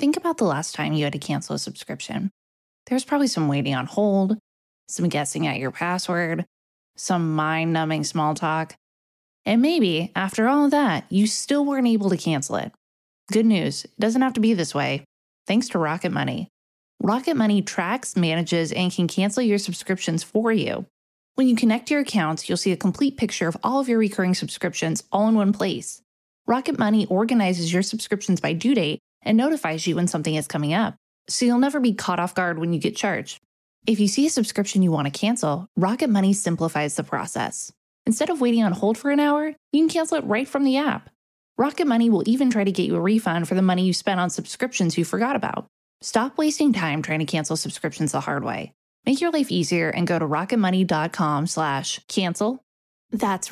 think about the last time you had to cancel a subscription. There's probably some waiting on hold, some guessing at your password, some mind-numbing small talk. And maybe, after all of that, you still weren't able to cancel it. Good news, it doesn't have to be this way. Thanks to Rocket Money. Rocket Money tracks, manages, and can cancel your subscriptions for you. When you connect your accounts, you'll see a complete picture of all of your recurring subscriptions all in one place. Rocket Money organizes your subscriptions by due date and notifies you when something is coming up, so you'll never be caught off guard when you get charged. If you see a subscription you want to cancel, Rocket Money simplifies the process. Instead of waiting on hold for an hour, you can cancel it right from the app. Rocket Money will even try to get you a refund for the money you spent on subscriptions you forgot about. Stop wasting time trying to cancel subscriptions the hard way. Make your life easier and go to rocketmoney.com/cancel. That's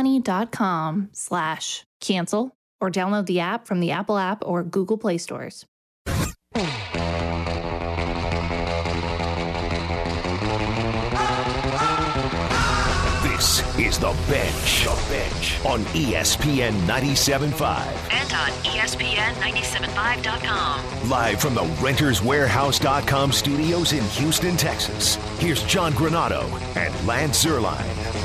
rocketmoney.com/cancel, or download the app from the Apple App or Google Play stores. This is The Bench on ESPN 97.5. And on ESPN975.com. Live from the RentersWarehouse.com studios in Houston, Texas. Here's John Granato and Lance Zierlein.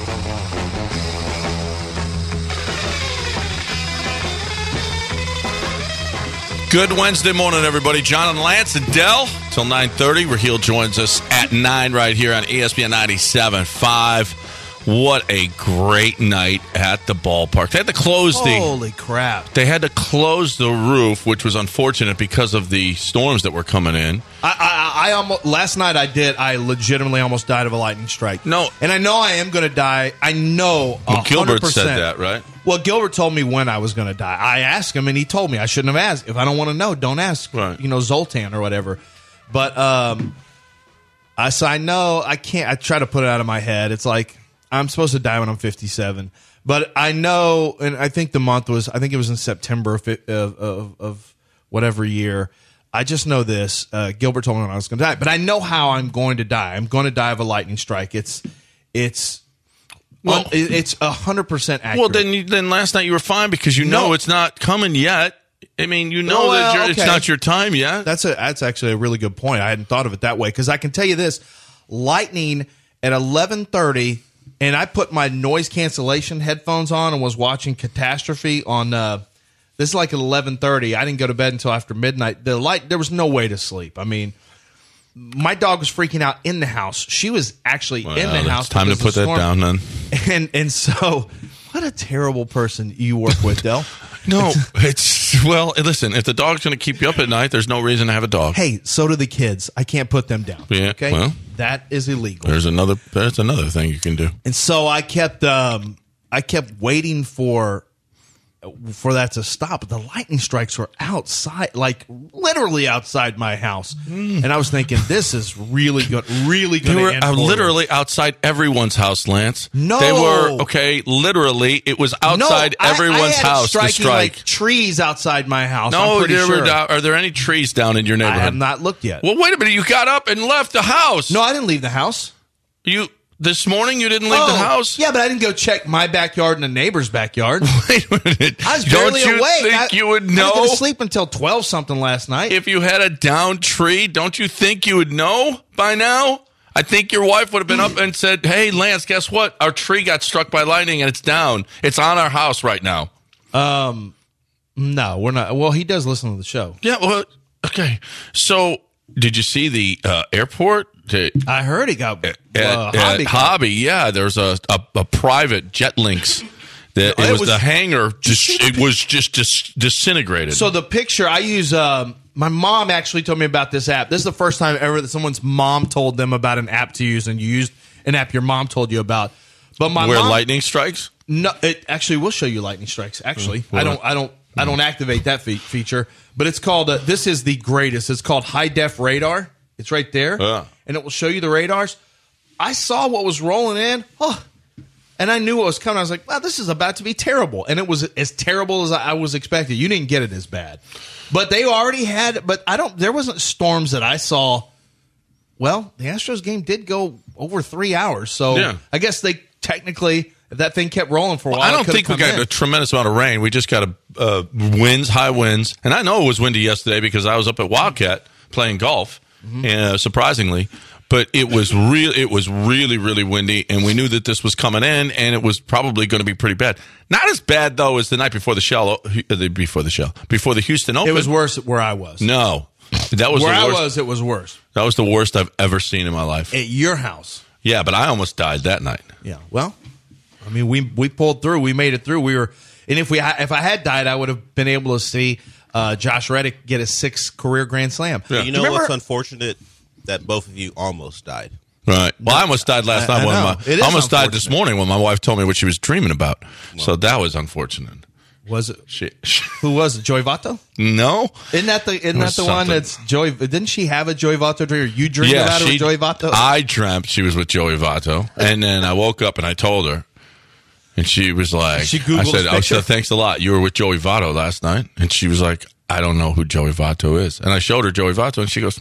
Good Wednesday morning, everybody. John and Lance and Dell till 9:30. Raheel joins us at 9 right here on ESPN 97.5. What a great night at the ballpark. They had to close Holy crap. They had to close the roof, which was unfortunate because of the storms that were coming in. I almost, last night I legitimately almost died of a lightning strike. No. And I know I am going to die. I know 100%. Gilbert said that, right? Well, Gilbert told me when I was going to die. I asked him, and he told me I shouldn't have asked. If I don't want to know, don't ask. Right. Zoltan or whatever. But I know I can't. I try to put it out of my head. It's like I'm supposed to die when I'm 57. But I know, and I think the month was, I think it was in September of whatever year. I just know this. Gilbert told me when I was going to die. But I know how I'm going to die. I'm going to die of a lightning strike. It's 100% accurate. Well, then last night you were fine because you know it's not coming yet. I mean, that it's not your time yet. That's actually a really good point. I hadn't thought of it that way because I can tell you this: lightning at 11:30, and I put my noise cancellation headphones on and was watching Catastrophe on. This is like at 11:30. I didn't go to bed until after midnight. There was no way to sleep. I mean, my dog was freaking out in the house. She was actually in the house. It's time to put that down, then. And so, what a terrible person you work with, Del. No, listen, if the dog's going to keep you up at night, there's no reason to have a dog. Hey, so do the kids. I can't put them down. Yeah, okay? well, that is illegal. There's another thing you can do. And so I kept waiting for that to stop. The lightning strikes were outside, like literally outside my house. And I was thinking, this is really good, really good. They were literally outside everyone's house, Lance. No. They were, literally, it was outside everyone's house to strike. Like trees outside my house. No, I'm pretty sure. Are there any trees down in your neighborhood? I have not looked yet. Well, wait a minute. You got up and left the house. No, I didn't leave the house. This morning you didn't leave the house? Yeah, but I didn't go check my backyard and the neighbor's backyard. Wait a minute. I was barely awake. Think you would know? I didn't go to sleep until 12-something last night. If you had a downed tree, don't you think you would know by now? I think your wife would have been up and said, hey, Lance, guess what? Our tree got struck by lightning and it's down. It's on our house right now. No, we're not. Well, he does listen to the show. Yeah, well, okay. So did you see the airport? I heard he got at Hobby. Yeah, there's a private Jetlinks. It was the hangar. It was just disintegrated. So the picture I use. My mom actually told me about this app. This is the first time ever that someone's mom told them about an app to use, and you used an app your mom told you about. But my mom, lightning strikes? No, it actually will show you lightning strikes. Actually, I don't activate that feature. But it's called. This is the greatest. It's called High Def Radar. It's right there, and it will show you the radars. I saw what was rolling in, and I knew what was coming. I was like, wow, this is about to be terrible. And it was as terrible as I was expecting. You didn't get it as bad. But they already had, there wasn't storms that I saw. Well, the Astros game did go over 3 hours. So I guess they technically, If that thing kept rolling for a while, I don't think we got a tremendous amount of rain. We just got winds, high winds. And I know it was windy yesterday because I was up at Wildcat playing golf, surprisingly. But it was really, really windy, and we knew that this was coming in, and it was probably going to be pretty bad. Not as bad, though, as the night before before the Houston Open. It was worse where I was. No. That was where the worst. I was, it was worse. That was the worst I've ever seen in my life. At your house. Yeah, but I almost died that night. Yeah. Well, I mean, we pulled through. We made it through. And if I had died, I would have been able to see Josh Reddick get his 6th career Grand Slam. Yeah. You know what's unfortunate? That both of you almost died. Right. Well, I almost died last night. I almost died this morning when my wife told me what she was dreaming about. Well, so that was unfortunate. Was it? Who was it? Joy Votto? No. Isn't that the one that's Joy? Didn't she have a Joy Votto dream? Or you dreamed about her with Joy Votto? I dreamt she was with Joey Votto, and then I woke up and I told her, and she was like, she Googled I said, thanks a lot. You were with Joey Votto last night, and she was like, I don't know who Joey Votto is, and I showed her Joey Votto, and she goes,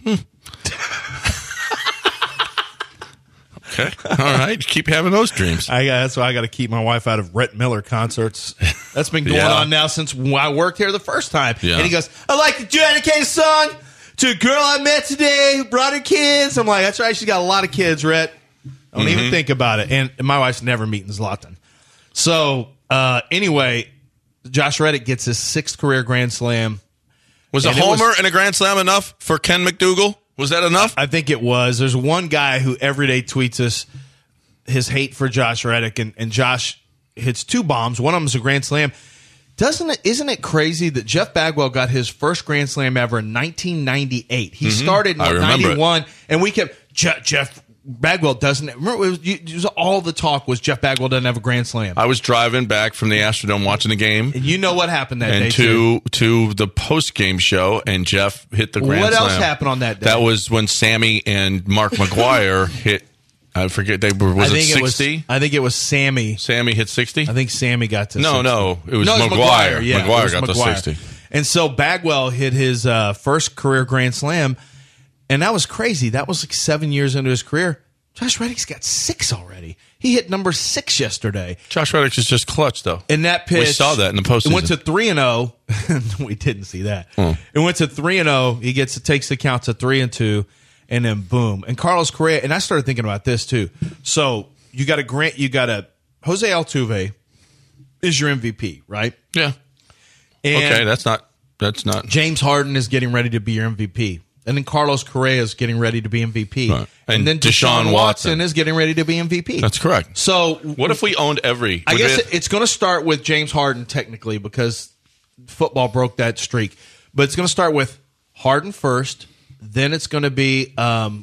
Okay. All right. Keep having those dreams. That's why I got to keep my wife out of Rhett Miller concerts. That's been going on now since I worked here the first time. Yeah. And he goes, I like to dedicate a song to a girl I met today who brought her kids. I'm like, that's right. She's got a lot of kids, Rhett. Don't even think about it. And my wife's never meeting Zlatan. So, anyway, Josh Reddick gets his 6th career Grand Slam. Was a homer and a Grand Slam enough for Ken McDougal? Was that enough? I think it was. There's one guy who every day tweets us his hate for Josh Reddick, and Josh hits 2 bombs. One of them is a Grand Slam. Isn't it crazy that Jeff Bagwell got his first Grand Slam ever in 1998? He started in 91, and we kept Jeff Bagwell doesn't. Remember, it was all the talk was Jeff Bagwell doesn't have a Grand Slam. I was driving back from the Astrodome watching the game. And you know what happened that day, to the post-game show, and Jeff hit the Grand Slam. What else happened on that day? That was when Sammy and Mark McGwire hit, I forget, was it 60? I think it was Sammy. Sammy hit 60? I think Sammy got to 60. No, it was McGwire. Yeah, McGwire got to 60. And so Bagwell hit his first career Grand Slam, and that was crazy. That was like 7 years into his career. Josh Reddick's got 6 already. He hit number 6 yesterday. Josh Reddick is just clutch, though. In that pitch, we saw that in the postseason. It went to 3-0. We didn't see that. It went to 3-0. He takes the count to 3-2, and then boom. And Carlos Correa. And I started thinking about this too. So you got Jose Altuve is your MVP, right? Yeah. And okay, that's not. James Harden is getting ready to be your MVP. And then Carlos Correa is getting ready to be MVP. Right. And then Deshaun Watson is getting ready to be MVP. That's correct. So what if we owned every? I guess it's going to start with James Harden technically because football broke that streak. But it's going to start with Harden first. Then it's going to be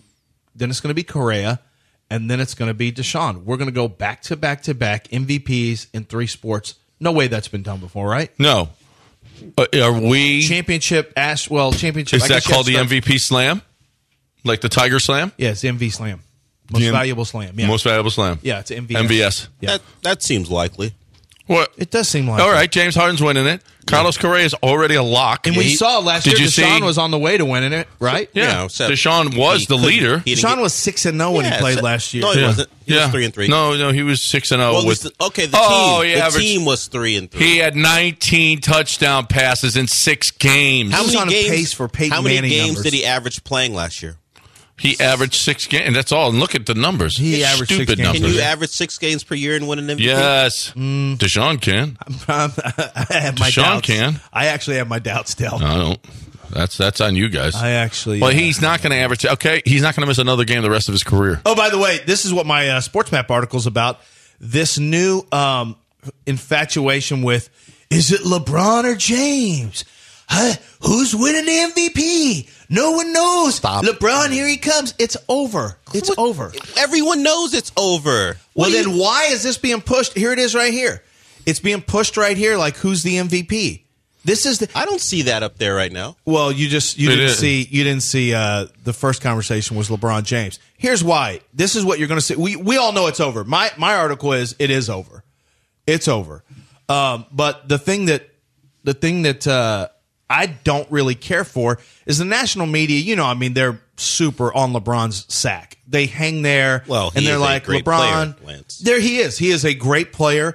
Correa, and then it's going to be Deshaun. We're going to go back to back to back MVPs in 3 sports. No way that's been done before, right? No. Are we championship? Championship. Is that called the MVP Slam, like the Tiger Slam? Yeah, it's MV Slam, most valuable Slam. Yeah, most valuable Slam. Yeah, it's MVS. Yeah. That seems likely. What? It does seem like. All right, James Harden's winning it. Carlos Correa is already a lock. And we saw last year Deshaun was on the way to winning it, right? Yeah. Deshaun was the leader. Deshaun was 6-0 when he played last year. No, he wasn't. He was 3-3. No, he was 6-0. Well, the team was 3-3. He had 19 touchdown passes in 6 games. How many on pace for Peyton How many Manning games numbers? did he average playing last year? He averaged 6 games, and that's all. And look at the numbers. He averaged 6 games. Numbers. Can you average 6 games per year and win an MVP? Yes. Deshaun can. I have my Deshaun doubts. can. I actually have my doubts still. No, I don't. That's on you guys. I actually. Well, he's not going to average. Okay, he's not going to miss another game the rest of his career. Oh, by the way, this is what my Sports Map article is about. This new infatuation with, is it LeBron or James? Who's winning the MVP? No one knows. Stop. LeBron, here he comes. It's over. It's over. Everyone knows it's over. Well, then why is this being pushed? Here it is right here. It's being pushed right here like who's the MVP. This is the. I don't see that up there right now. Well, you didn't see the first conversation was LeBron James. Here's why. This is what you're going to see. We all know it's over. My article is it is over. It's over. But the thing that I don't really care for is the national media. They're super on LeBron's sack. They hang there, Well, and they're like, LeBron. Player, Lance. There he is. He is a great player.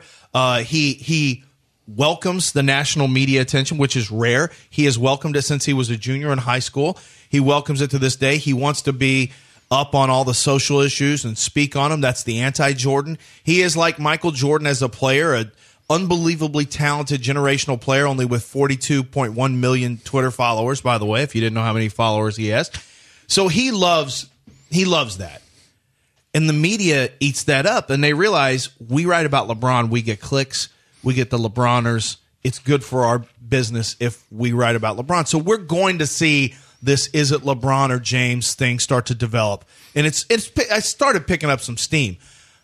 He welcomes the national media attention, which is rare. He has welcomed it since he was a junior in high school. He welcomes it to this day. He wants to be up on all the social issues and speak on them. That's the anti-Jordan. He is like Michael Jordan as a player, an unbelievably talented generational player, only with 42.1 million Twitter followers, by the way, if you didn't know how many followers he has. So he loves that. And the media eats that up, and they realize we write about LeBron, we get clicks, we get the LeBroners. It's good for our business if we write about LeBron. So we're going to see this is it LeBron or James thing start to develop. And I started picking up some steam.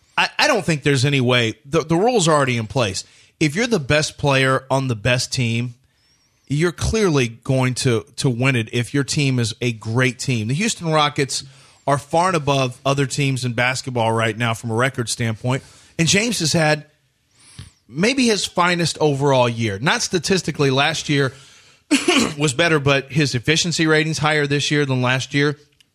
I don't think there's any way. The rules are already in place. If you're the best player on the best team, you're clearly going to win it if your team is a great team. The Houston Rockets are far and above other teams in basketball right now from a record standpoint. And James has had maybe his finest overall year. Not statistically, last year was better, but his efficiency rating's higher this year than last year.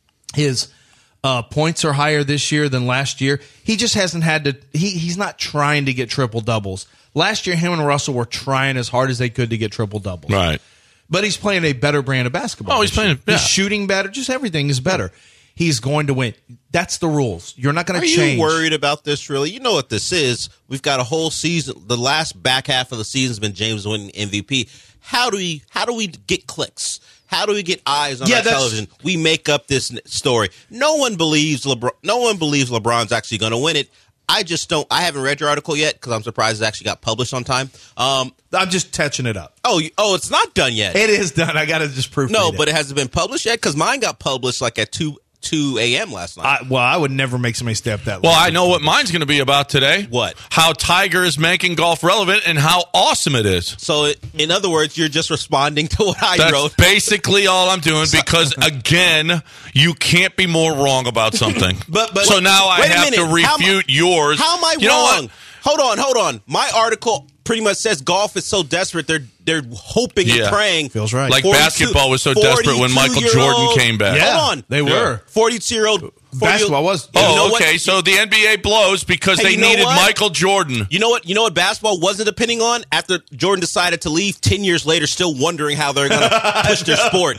His points are higher this year than last year. He just hasn't had to he's not trying to get triple-doubles. Last year, him and Russell were trying as hard as they could to get triple-doubles. Right. But he's playing a better brand of basketball. Oh, he's playing. Yeah. He's shooting better. Just everything is better. He's going to win. That's the rules. You're not going to change. Are you worried about this, really? You know what this is. We've got a whole season. The last back half of the season has been James winning MVP. How do we get clicks? How do we get eyes on our television? We make up this story. No one believes LeBron. No one believes LeBron's actually going to win it. I just don't. I haven't read your article yet because I'm surprised it actually got published on time. I'm just touching it up. Oh, it's not done yet. It is done. I got to just proof. No, but it hasn't been published yet because mine got published like at 2 a.m. last night. I would never make somebody stay up that long. Well, I know what mine's going to be about today. What? How Tiger is making golf relevant and how awesome it is. So, in other words, you're just responding to what I wrote. That's basically all I'm doing because, again, you can't be more wrong about something. So now I have to refute yours. How am I wrong? You know what? Hold on. My article pretty much says golf is so desperate they're hoping and praying. Feels right. Like basketball was so desperate when Michael Jordan came back. Yeah, hold on. They were. 42-year-old basketball was. Okay. So the NBA blows because they needed Michael Jordan. You know what basketball wasn't depending on after Jordan decided to leave 10 years later, still wondering how they're going to push their sport.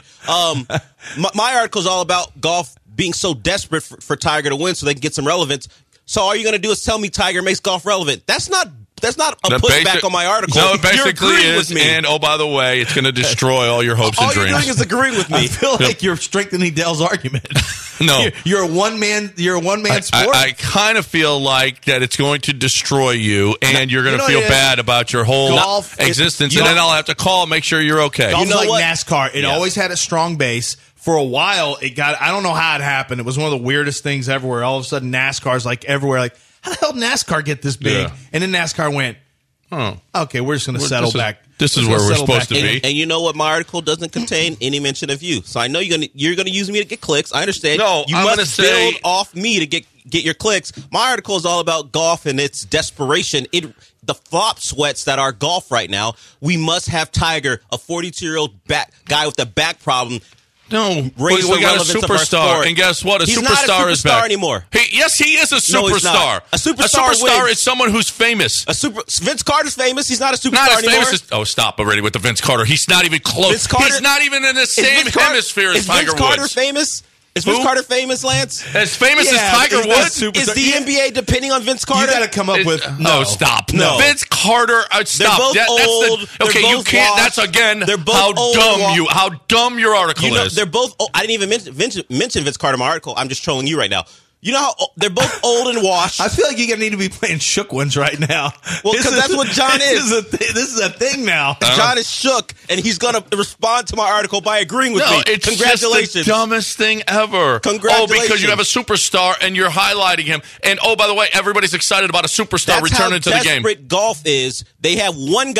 My article is all about golf being so desperate for Tiger to win so they can get some relevance. So all you're going to do is tell me Tiger makes golf relevant. That's not a pushback on my article. No, it basically is. And, by the way, it's going to destroy all your hopes and dreams. All you're doing is agreeing with me. I feel like you're strengthening Dell's argument. No. You're a one-man sport. I kind of feel like that it's going to destroy you, and you're going to feel bad about your whole existence, and then I'll have to call and make sure you're okay. Golf's like NASCAR. It always had a strong base. For a while, I don't know how it happened. It was one of the weirdest things ever where all of a sudden NASCAR's like everywhere. Like, how the hell did NASCAR get this big? Yeah. And then NASCAR went, okay, we're just going to settle back. This is where we're supposed to be. And you know what? My article doesn't contain any mention of you. So I know you're going to use me to get clicks. I understand. No, you must build off me to get your clicks. My article is all about golf and its desperation. The flop sweats that are golf right now. We must have Tiger, a 42-year-old guy with a back problem. No, we got a superstar, and guess what? He's superstar not a is back anymore. Yes, he is a superstar. No, he's not. A superstar is someone who's famous. Vince Carter's famous. He's not a superstar anymore. Stop already with the Vince Carter. He's not even close. He's not even in the same hemisphere as Tiger Woods. Is Vince Carter famous? Is Vince Carter famous, Lance? As famous as Tiger Woods? Is the NBA depending on Vince Carter? You got to come up with stop. No. Vince Carter. Stop. They're both old. You can't. That's again. They're both how dumb your article is. They're both. I didn't even mention Vince Carter in my article. I'm just trolling you right now. You know how they're both old and washed. I feel like you're going to need to be playing shook ones right now. Well, because that's what John is. This is a thing now. John is shook, and he's going to respond to my article by agreeing with me. It's Congratulations. just the dumbest thing ever. Congratulations. Because you have a superstar, and you're highlighting him. And, by the way, everybody's excited about a superstar returning to the game. That's how desperate golf is. They have one guy.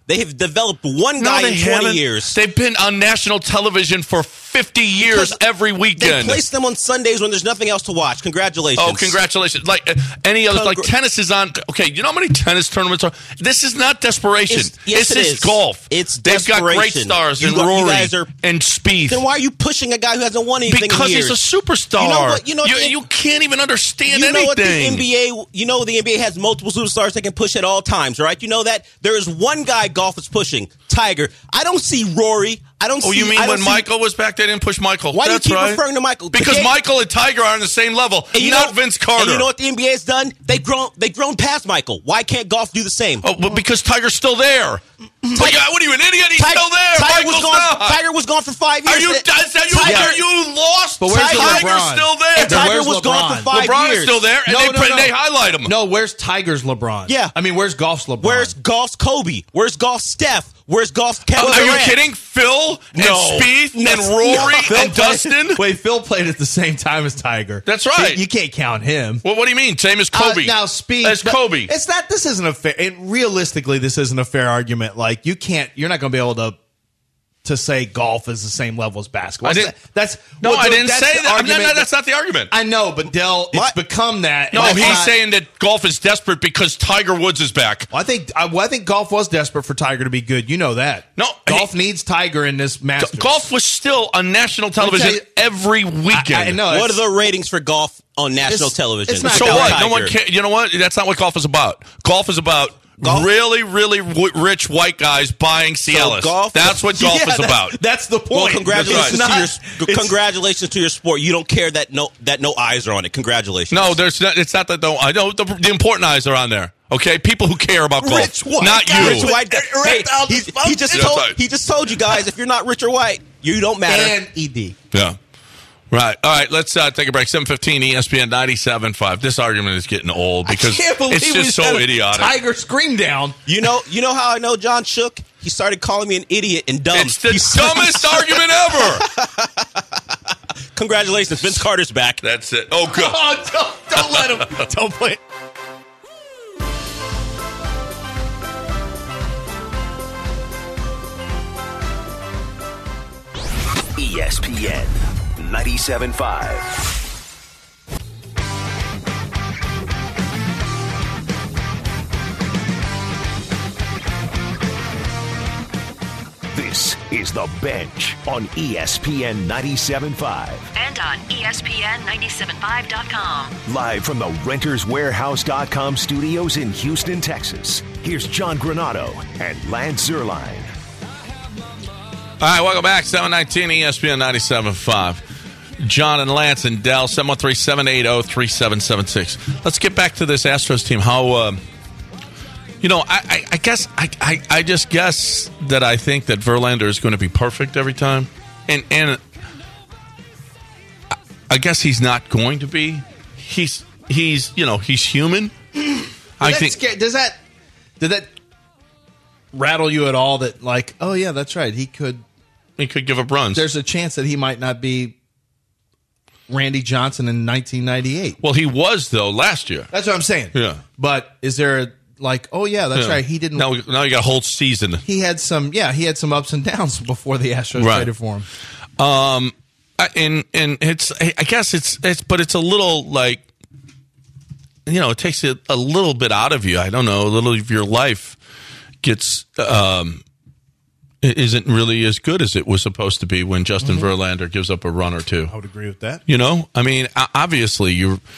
They have developed one guy in 20 years. They've been on national television for 50 years every weekend. They place them on Sundays when there's nothing else to watch. Congratulations. Oh, congratulations. Like any other, like tennis is on. Okay, you know how many tennis tournaments are? This is not desperation. Yes, this is golf. They've got great stars and Rory and Spieth. Then why are you pushing a guy who hasn't won anything because in years? He's a superstar. You can't even understand anything. What the NBA, the NBA has multiple superstars they can push at all times, right? You know that? There is one guy golf is pushing, Tiger. I don't see Rory. You mean when Michael was back, they didn't push Michael? Why do you keep referring to Michael? Because Michael and Tiger are on the same level, not Vince Carter. And you know what the NBA has done? They've grown past Michael. Why can't golf do the same? Oh, but because Tiger's still there. What are you, an idiot? He's still there. Tiger was gone for 5 years. Are you lost? But where's Tiger's still there. And Tiger was gone for 5 years. LeBron is still there, and they highlight him. No, where's Tiger's LeBron? Yeah. I mean, where's golf's LeBron? Where's golf's Kobe? Where's golf's Steph? Where's golf's Kevin Durant? Are you kidding? Phil and Spieth and Rory and Dustin? Wait, Phil played at the same time as Tiger. That's right. You can't count him. Well, what do you mean? Same as Kobe. Now, Spieth. As Kobe. It's not. This isn't a fair. Realistically, this isn't a fair argument. Like you're not going to be able to say golf is the same level as basketball. I didn't say that. That's not the argument. I know, but Dell, it's become that. No, he's saying that golf is desperate because Tiger Woods is back. Well, I think golf was desperate for Tiger to be good. You know that. No, golf needs Tiger in this Masters. Golf was still on national television every weekend. I know. What are the ratings for golf on national television? It's not so what? No one cares. You know what? That's not what golf is about. Golf is about really, really rich white guys buying Cielos. That's what golf is about. That's the point. Well, congratulations to your sport. You don't care that no eyes are on it. Congratulations. No, there's not. It's not that. No, I know the important eyes are on there. Okay, people who care about golf, rich white not guy. you. Rich white guy. Hey, he just told you guys if you're not rich or white, you don't matter. And ED. Yeah. Right. All right. Let's take a break. 7:15 ESPN 97.5. This argument is getting old because it's just so idiotic. Tiger scream down. You know how I know John shook? He started calling me an idiot and dumb. It's the dumbest argument ever. Congratulations, Vince Carter's back. That's it. Oh, good. Oh, don't let him. Don't play. ESPN 97.5. This is The Bench on ESPN 97.5. And on ESPN975.com. Live from the RentersWarehouse.com studios in Houston, Texas. Here's John Granado and Lance Zierlein. All right, welcome back. 719 ESPN 97.5. John and Lance and Dell, 713-780-3776. Let's get back to this Astros team. How, I just guess that I think that Verlander is going to be perfect every time. And I guess he's not going to be. He's human. Did that rattle you at all that, like, oh, yeah, that's right, he could give up runs. There's a chance that he might not be Randy Johnson in 1998. Well, he was, though, last year. That's what I'm saying. Yeah. But is there oh, yeah, that's right. He didn't. Now you got a whole season. He had some ups and downs before the Astros traded for him. And it's, I guess but it's a little like, it takes it a little bit out of you. I don't know. A little of your life gets, isn't really as good as it was supposed to be when Justin Verlander gives up a run or two. I would agree with that. I mean, obviously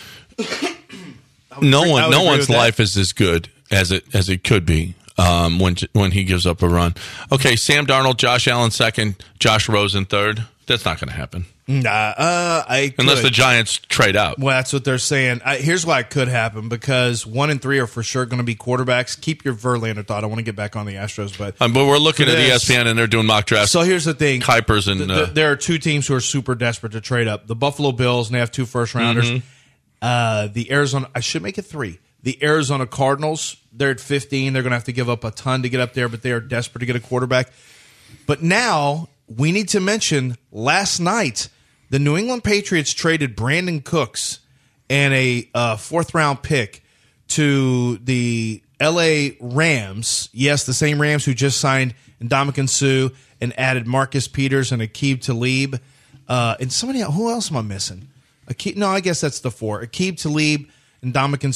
no one's life is as good as it could be when he gives up a run. Okay, Sam Darnold, Josh Allen second, Josh Rosen third. That's not going to happen. Unless the Giants trade out. Well, that's what they're saying. Here's why it could happen, because 1 and 3 are for sure going to be quarterbacks. Keep your Verlander thought. I want to get back on the Astros, but we're looking at ESPN and they're doing mock drafts. So here's the thing: Kuipers and there are two teams who are super desperate to trade up. The Buffalo Bills, and they have 2 first-rounders. The Arizona, I should make it 3. The Arizona Cardinals, they're at 15. They're going to have to give up a ton to get up there, but they are desperate to get a quarterback. But now we need to mention last night, the New England Patriots traded Brandon Cooks and a 4th-round pick to the L.A. Rams, yes, the same Rams who just signed Ndamukong Suh and added Marcus Peters and Aqib Talib. And somebody else, who else am I missing? No, I guess that's the 4. Aqib Talib, Ndamukong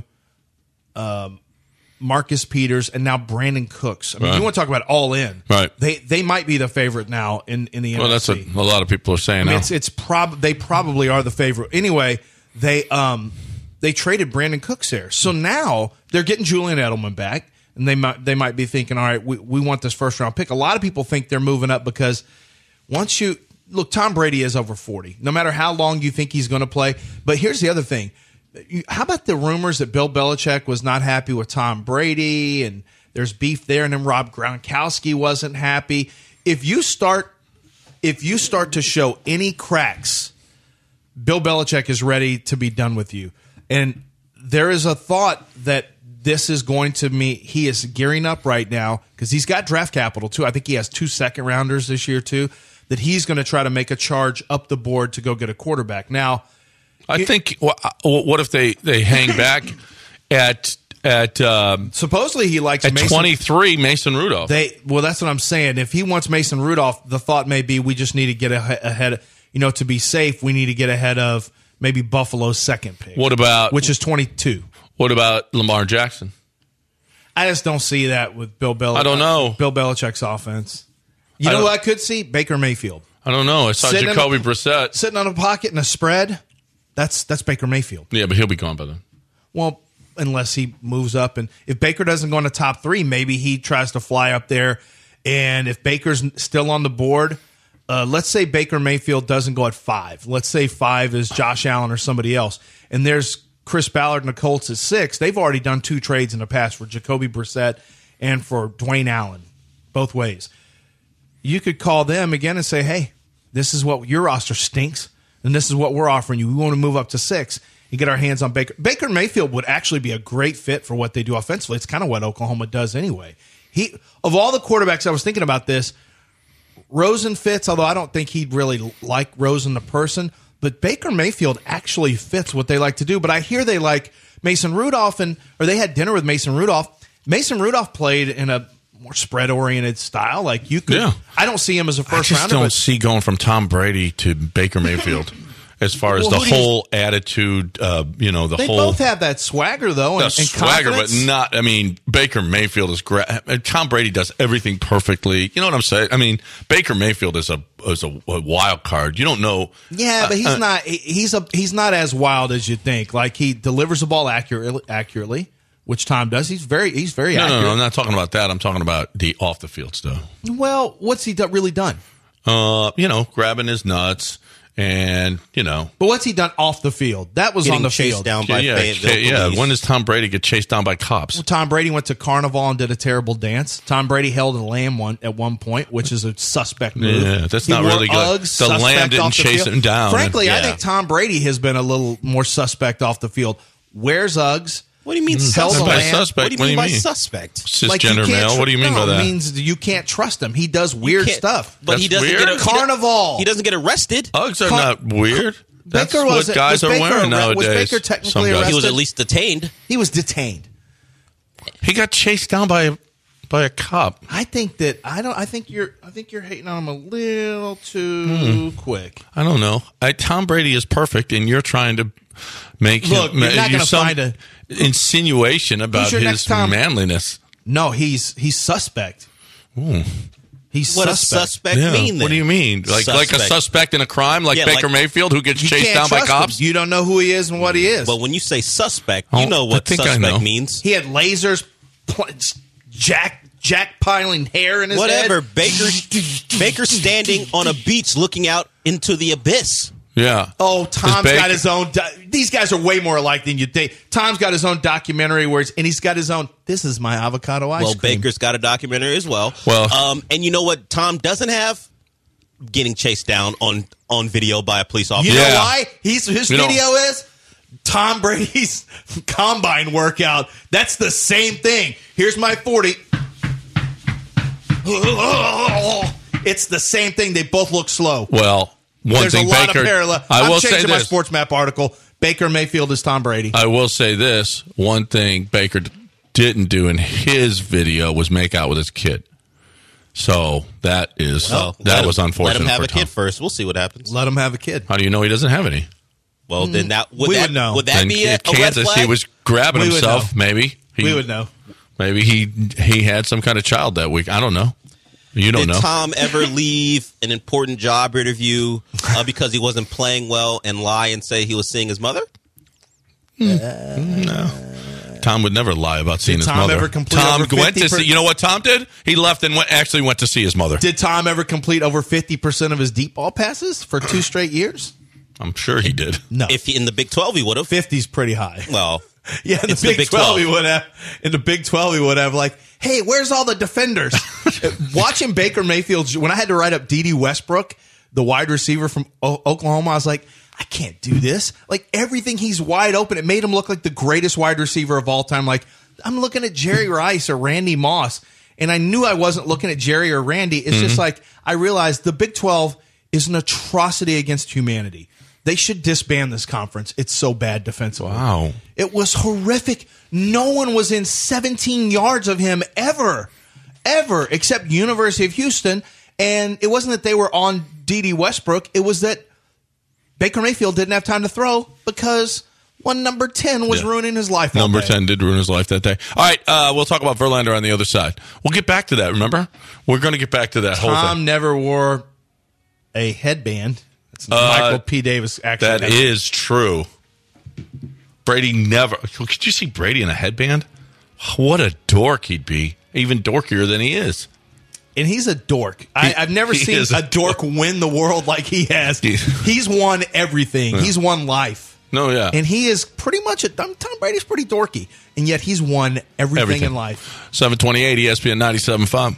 Suh, Marcus Peters, and now Brandon Cooks. I mean, you want to talk about all in. Right. They might be the favorite now in the NFC. Well, that's what a lot of people are saying now. They probably are the favorite. Anyway, they traded Brandon Cooks there. So now they're getting Julian Edelman back, and they might be thinking, all right, we want this first-round pick. A lot of people think they're moving up because once you – look, Tom Brady is over 40, no matter how long you think he's going to play. But here's the other thing. How about the rumors that Bill Belichick was not happy with Tom Brady and there's beef there, and then Rob Gronkowski wasn't happy? If you start to show any cracks, Bill Belichick is ready to be done with you. And there is a thought that this is going to mean he is gearing up right now because he's got draft capital too. I think he has 2 second-rounders this year too, that he's going to try to make a charge up the board to go get a quarterback. Now, I think. What if they hang back at supposedly he likes at 23 Mason Rudolph? Well, that's what I'm saying. If he wants Mason Rudolph, the thought may be we just need to get ahead. To be safe, we need to get ahead of maybe Buffalo's second pick. Which is 22? What about Lamar Jackson? I just don't see that with Bill Belichick. I don't know. Bill Belichick's offense. You know what I could see? Baker Mayfield. I don't know. I saw Jacoby Brissett sitting on a pocket in a spread. That's Baker Mayfield. Yeah, but he'll be gone by then. Well, unless he moves up. And if Baker doesn't go in the top 3, maybe he tries to fly up there. And if Baker's still on the board, let's say Baker Mayfield doesn't go at 5. Let's say 5 is Josh Allen or somebody else. And there's Chris Ballard and the Colts at 6. They've already done 2 trades in the past for Jacoby Brissett and for Dwayne Allen, both ways. You could call them again and say, hey, this is what your roster stinks. And this is what we're offering you. We want to move up to 6 and get our hands on Baker. Baker Mayfield would actually be a great fit for what they do offensively. It's kind of what Oklahoma does anyway. Of all the quarterbacks, I was thinking about this, Rosen fits, although I don't think he'd really like Rosen the person. But Baker Mayfield actually fits what they like to do. But I hear they like Mason Rudolph, or they had dinner with Mason Rudolph. Mason Rudolph played in a more spread-oriented style. Like you could, I don't see him as a first-rounder. I just don't see going from Tom Brady to Baker Mayfield as far as the whole attitude. They both have that swagger though, and swagger, confidence. but not. I mean, Baker Mayfield is great. Tom Brady does everything perfectly. You know what I'm saying? I mean, Baker Mayfield is a wild card. You don't know. Yeah, but he's not. He's not as wild as you think. Like he delivers the ball accurately. Which Tom does. He's very accurate. No, I'm not talking about that. I'm talking about the off the field stuff. Well, what's he really done? Grabbing his nuts and, But what's he done off the field? That was on the field. Down by Fayetteville. When does Tom Brady get chased down by cops? Well, Tom Brady went to Carnival and did a terrible dance. Tom Brady held a lamb at one point, which is a suspect move. Yeah, that's not really good. The lamb didn't chase him down. Frankly, I think Tom Brady has been a little more suspect off the field. Wears Uggs. What do you mean suspect? What do you mean by suspect? Cisgender male? What do you mean by that? It means you can't trust him. He does weird stuff. But he doesn't get Carnival. He doesn't get arrested. Uggs are not weird. That's what guys are wearing nowadays. Was Baker technically arrested? He was at least detained. He was detained. He got chased down by a cop. I think you're hating on him a little too quick. I don't know. Tom Brady is perfect, and you're trying to make you're not going to find a insinuation about his manliness. No, he's suspect. Ooh. He's what suspect. Does suspect mean then? What do you mean? Like a suspect in a crime, like Baker Mayfield, who gets chased down by cops? You don't know who he is and what he is. Well, when you say suspect, you know what suspect means. He had lasers, jack piling hair in his head. Whatever. Baker's standing on a beach looking out into the abyss. Yeah. Oh, Tom's got his own. These guys are way more alike than you think. Tom's got his own documentary and he's got his own. This is my avocado ice cream. Well, Baker's got a documentary as well. And you know what Tom doesn't have? Getting chased down on video by a police officer. You know why? His video is Tom Brady's combine workout. That's the same thing. Here's my 40. It's the same thing. They both look slow. Well. There's a lot of parallel. I'm changing my Sports Map article. Baker Mayfield is Tom Brady. I will say this. One thing Baker didn't do in his video was make out with his kid. So that is that was unfortunate. Let him have for a Tom. kid first. We'll see what happens. Let him have a kid. How do you know he doesn't have any? Well, then we would know. Would that Then be a Kansas? red flag? He was grabbing We would himself. know. Maybe We would know. Maybe he had some kind of child that week. I don't know. You don't Did know. Tom ever leave an important job interview because he wasn't playing well and lie and say he was seeing his mother? No. Tom would never lie about seeing his Tom mother. ever complete Tom over went to 50%? see. You know what Tom did? He left and actually went to see his mother. Did Tom ever complete over 50% of his deep ball passes for 2 straight years? I'm sure he did. No. If he, in the Big 12, he would have. 50's pretty high. Well, Yeah, in It's the the Big Big 12, 12. he would have. In the Big 12, he would have like, hey, where's all the defenders? Watching Baker Mayfield, when I had to write up D.D. Westbrook, the wide receiver from Oklahoma, I was like, I can't do this. Like everything, he's wide open. It made him look like the greatest wide receiver of all time. Like I'm looking at Jerry Rice or Randy Moss, and I knew I wasn't looking at Jerry or Randy. It's just like I realized the Big 12 is an atrocity against humanity. They should disband this conference. It's so bad defensively. Wow. It was horrific. No one was in 17 yards of him ever, except University of Houston. And it wasn't that they were on D.D. Westbrook. It was that Baker Mayfield didn't have time to throw because one number 10 was ruining his life. Number all day. 10 did ruin his life that day. All right, we'll talk about Verlander on the other side. We'll get back to that, remember? We're going to get back to that whole Tom thing. never wore a headband. It's Michael P. Davis actually. That is true. Brady never. Could you see Brady in a headband? What a dork he'd be. Even dorkier than he is. And he's a dork. I've never he seen is a a dork win the world like he has. He's won everything. He's won life. No, yeah. And he is pretty much Tom Brady's pretty dorky, and yet he's won everything in life. 728 ESPN 97.5.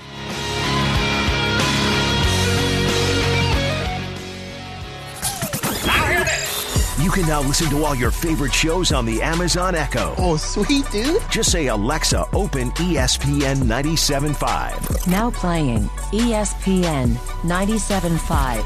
You can now listen to all your favorite shows on the Amazon Echo. Oh, sweet dude. Just say, Alexa, open ESPN 97.5. Now playing ESPN 97.5.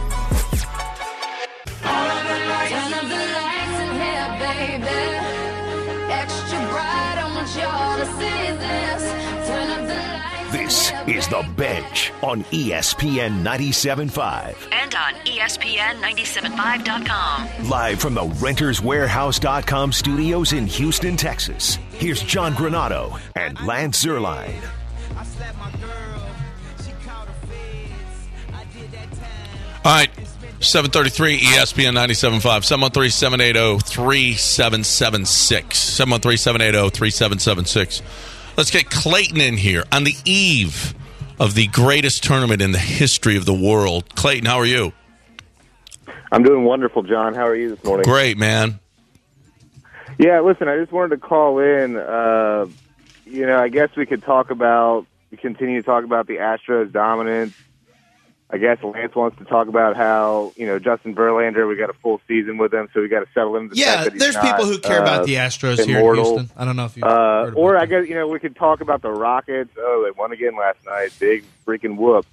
Turn up the lights in here, baby. Extra bright, I want y'all to see this. Turn up the lights. This is The Bench on ESPN 97.5. And on ESPN975.com. Live from the RentersWarehouse.com studios in Houston, Texas. Here's John Granado and Lance Zierlein. All right. 733 ESPN 97.5. 713-780-3776. 713-780-3776. Let's get Clayton in here on the eve of the greatest tournament in the history of the world. Clayton, how are you? I'm doing wonderful, John. How are you this morning? Great, man. Yeah, listen, I just wanted to call in. I guess we could continue to talk about the Astros' dominance. I guess Lance wants to talk about how, Justin Verlander, we got a full season with him, so we got to settle him. Yeah, there's people who care about the Astros here in Houston. I don't know if you heard or about I guess, we could talk about the Rockets. Oh, they won again last night. Big freaking whoop.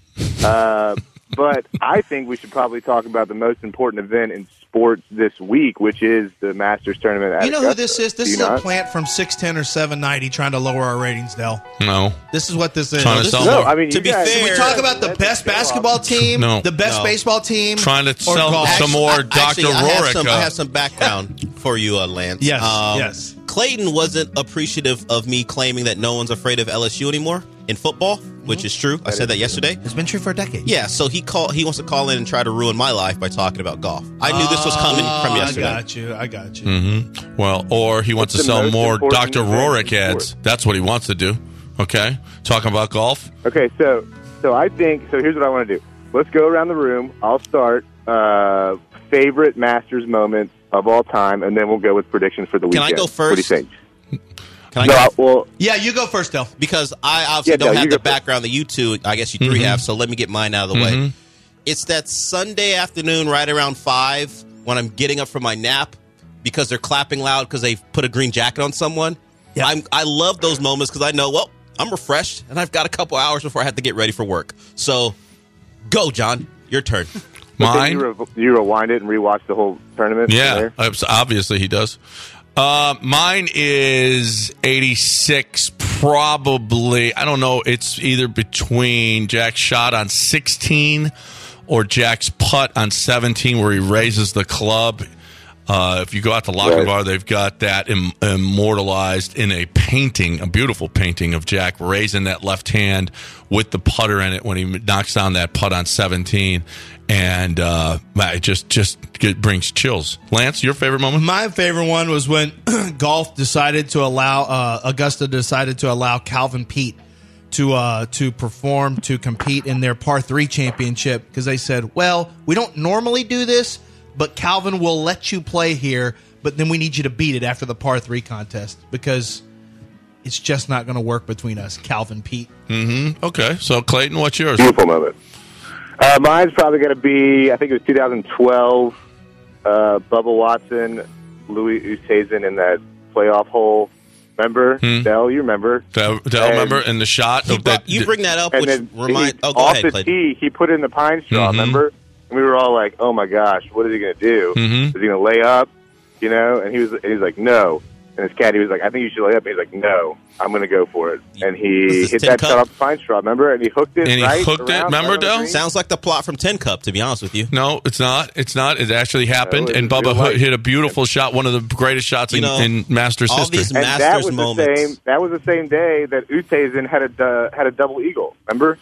But I think we should probably talk about the most important event in sports this week, which is the Masters tournament at You know Augusta. who this is? This is a plant from 610 or 790 trying to lower our ratings, Dell. No. This is what this is. Trying to This sell is- more. No, I mean, To be fair- Should we talk about the Let best the show basketball off. team, No. the best No. baseball team, Trying to or sell golf? some more Dr. Actually, I Rourke. have some background for you, Lance. Yes, yes. Clayton wasn't appreciative of me claiming that no one's afraid of LSU anymore in football, which is true. I said that yesterday. It's been true for a decade. Yeah, so he wants to call in and try to ruin my life by talking about golf. I knew this was coming from yesterday. I got you. Mm-hmm. Well, or he wants to the sell most more important Dr. event in Rourke ads. sports. That's what he wants to do. Okay? Talking about golf? Okay, so I think here's what I want to do. Let's go around the room. I'll start favorite Masters moments of all time, and then we'll go with predictions for the Can weekend. I go What do you first? think? Can I No, go? well, Yeah, you go first, Dell. Because I obviously Yeah, don't no, have you the go first. background that you two, I guess you 3 have, so let me get mine out of the way. It's that Sunday afternoon right around 5 when I'm getting up from my nap because they're clapping loud because they've put a green jacket on someone. Yeah. I love those moments because I know, well, I'm refreshed and I've got a couple hours before I have to get ready for work. So go, John. Your turn. but then Mine? you rewind it and rewatch the whole tournament. from Yeah, there? obviously he does. Mine is 86, probably. I don't know. It's either between Jack's shot on 16 or Jack's putt on 17 where he raises the club. If you go out to Lochinvar, they've got that immortalized in a painting, a beautiful painting of Jack raising that left hand with the putter in it when he knocks down that putt on 17. And it just brings chills. Lance, your favorite moment? My favorite one was when Augusta decided to allow Calvin Peete to perform, to compete in their par 3 championship, because they said, well, we don't normally do this, but Calvin will let you play here, but then we need you to beat it after the par 3 contest, because it's just not going to work between us, Calvin Peete. Mm-hmm. Okay, so Clayton, what's yours? Beautiful moment. Mine's probably going to be, I think it was 2012, Bubba Watson, Louis Oosthuizen in that playoff hole. Remember? Dell, you remember? Dell remember? In the shot? You bring that up, and which then go off ahead, the Clayton. tee, he put in the pine straw, remember? And we were all like, oh my gosh, what is he going to do? Is he going to lay up? And he was like, no. And his caddy was like, I think you should lay up. And he's like, no, I'm going to go for it. And he hit that shot off the pine straw, remember? And he hooked it remember, Dell? Sounds like the plot from Tin Cup, to be honest with you. No, it's not. It actually happened, and Bubba hit a beautiful shot, one of the greatest shots in Masters history. These Masters moments. That was the same day that Oosthuizen had a double eagle, remember?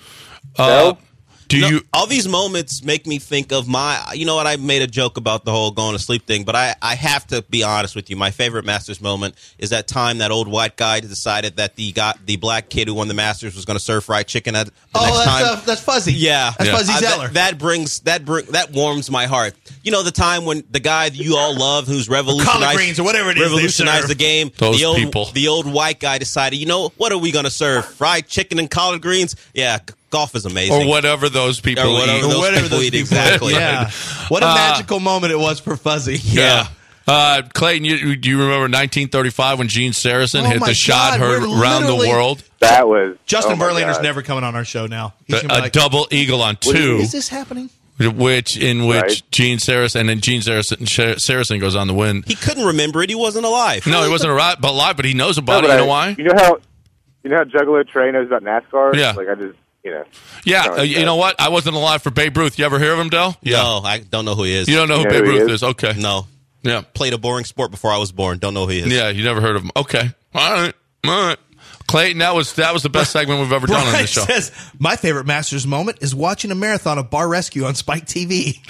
All these moments make me think of I made a joke about the whole going to sleep thing, but I have to be honest with you. My favorite Masters moment is that time that old white guy decided that the black kid who won the Masters was going to serve fried chicken at the next time. That's Fuzzy. Yeah. That's Fuzzy Zeller. That warms my heart. The time when the guy that you all love who's collard greens or whatever it is, revolutionized the game. Those people. The old white guy decided, what are we going to serve? Fried chicken and collard greens? Yeah. Golf is amazing. Or whatever those people eat. Whatever those people eat, exactly. Yeah. What a magical moment it was for Fuzzy. Yeah. Clayton, do you remember 1935 when Gene Sarazen hit the shot heard around the world? That was... Justin Verlander's never coming on our show now. A double eagle on 2. Is this happening? Which Gene Sarazen goes on to win. He couldn't remember it. He wasn't alive. No, he wasn't alive, but he knows about it. You know why? You know how Juggalo Trey knows about NASCAR? Yeah. Like, I just... Yeah, you know what? I wasn't alive for Babe Ruth. You ever hear of him, Dell? Yeah. No, I don't know who he is. You don't know who Babe Ruth is? Okay. No. Yeah. Played a boring sport before I was born. Don't know who he is. Yeah, you never heard of him. Okay. All right. Clayton, that was the best segment we've ever done on this show. Says, my favorite Masters moment is watching a marathon of Bar Rescue on Spike TV.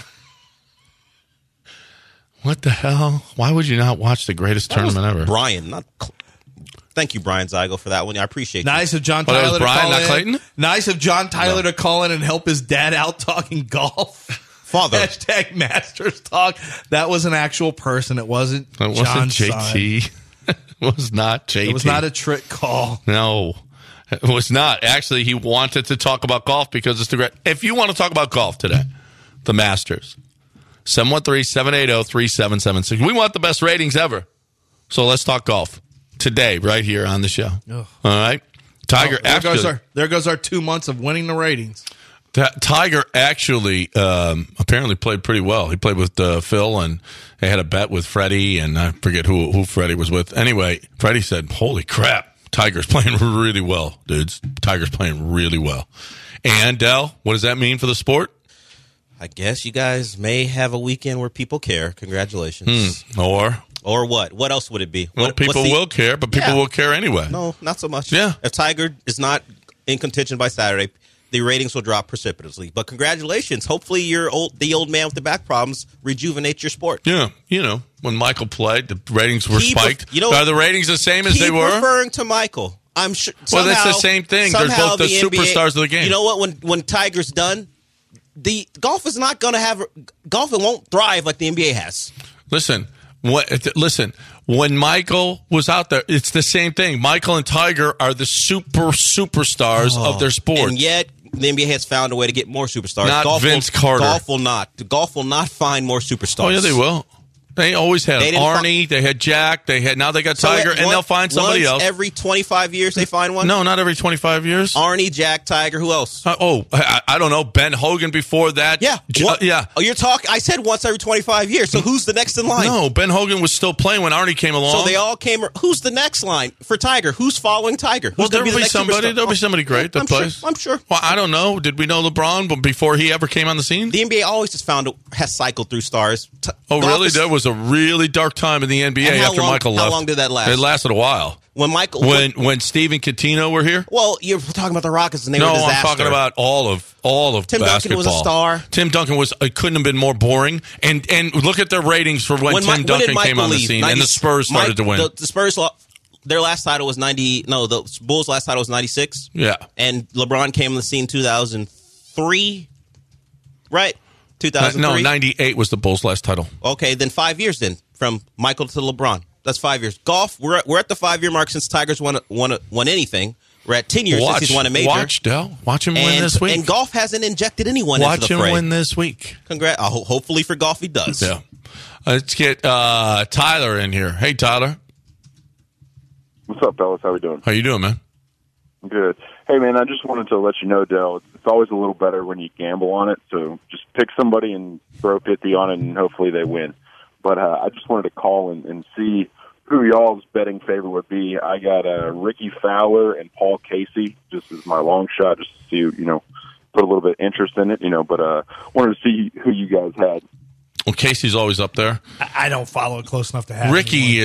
What the hell? Why would you not watch the greatest tournament ever? Brian, not... Thank you, Brian Zygo, for that one. I appreciate it. Nice of John Tyler to Brian, call not in. Clayton? Nice of John Tyler to call in and help his dad out talking golf. Father. # Masters Talk. That was an actual person. It wasn't It wasn't John's JT. son. It was not JT. It was not a trick call. No, it was not. Actually, he wanted to talk about golf because it's the great. If you want to talk about golf today, the Masters, 713-780-3776. We want the best ratings ever. So let's talk golf. Today, right here on the show. All right. Tiger there goes our 2 months of winning the ratings. Tiger actually apparently played pretty well. He played with Phil, and they had a bet with Freddie, and I forget who Freddie was with. Anyway, Freddie said, holy crap, Tiger's playing really well, dudes. Tiger's playing really well. And, Dell, what does that mean for the sport? I guess you guys may have a weekend where people care. Congratulations. Or what? What else would it be? Well, people will care, but people will care anyway. No, not so much. Yeah. If Tiger is not in contention by Saturday, the ratings will drop precipitously. But congratulations. Hopefully the old man with the back problems rejuvenates your sport. Yeah. When Michael played, the ratings were spiked. Are the ratings the same as they were? Referring to Michael. I'm sure. Well, that's the same thing. They're both the superstars of the game. You know what? When Tiger's done, the golf is not going to have golf. It won't thrive like the NBA has. Listen, when Michael was out there, it's the same thing. Michael and Tiger are the superstars of their sport. And yet, the NBA has found a way to get more superstars. Not Vince Carter. Golf will not. Golf will not find more superstars. Oh, yeah, they will. They always had Arnie. They had Jack. Now they got Tiger, and they'll find somebody else. Every 25 years they find one? No, not every 25 years. Arnie, Jack, Tiger. Who else? I don't know. Ben Hogan before that. Yeah. Yeah. Oh, you're talking. I said once every 25 years. So who's the next in line? No, Ben Hogan was still playing when Arnie came along. So they all came. Who's the next line for Tiger? Who's following Tiger? Who's there'll be somebody. There'll be somebody great that plays. I'm sure. Well, I don't know. Did we know LeBron before he ever came on the scene? The NBA always just has cycled through stars. Really? There was a really dark time in the NBA after Michael left. How long did that last? It lasted a while. When Steve and Catino were here? Well, you're talking about the Rockets and they were a disaster. I'm talking about all of Tim basketball. Duncan was a star. Tim Duncan couldn't have been more boring. And look at their ratings for when Tim Duncan came on the scene and the Spurs started to win. The Spurs, their last title was 90. No, the Bulls' last title was 96. Yeah. And LeBron came on the scene 2003, right? 2003? No, 98 was the Bulls' last title. Okay, then 5 years then, from Michael to LeBron. That's 5 years. Golf, we're at the 5-year mark since Tiger's won anything. We're at 10 years since he's won a major. Watch, Dell. Watch him win this week. And golf hasn't injected anyone into the fray. Watch him win this week. Congrats. Hopefully for golf he does. Yeah. Let's get Tyler in here. Hey, Tyler. What's up, fellas? How we doing? How you doing, man? Good. Hey, man, I just wanted to let you know, Dell, it's always a little better when you gamble on it. So just pick somebody and throw 50 on it, and hopefully they win. But I just wanted to call and see who y'all's betting favorite would be. I got Ricky Fowler and Paul Casey, just as my long shot, just to see, put a little bit of interest in it, but wanted to see who you guys had. Well, Casey's always up there. I don't follow it close enough to have. Ricky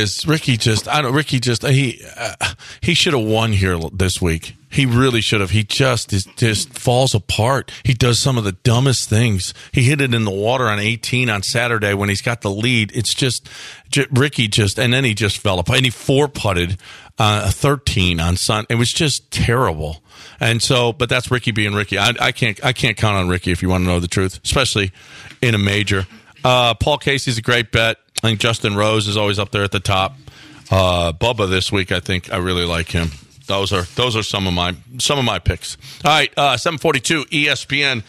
he should have won here this week. He really should have. He just falls apart. He does some of the dumbest things. He hit it in the water on 18 on Saturday when he's got the lead. It's just Ricky and then he just fell apart. And he 4-putted 13 on Sunday. It was just terrible. And so, but that's Ricky being Ricky. I can't count on Ricky if you want to know the truth, especially in a major. Paul Casey's a great bet. I think Justin Rose is always up there at the top. Bubba this week, I think I really like him. Those are some of my picks. All right, 742 ESPN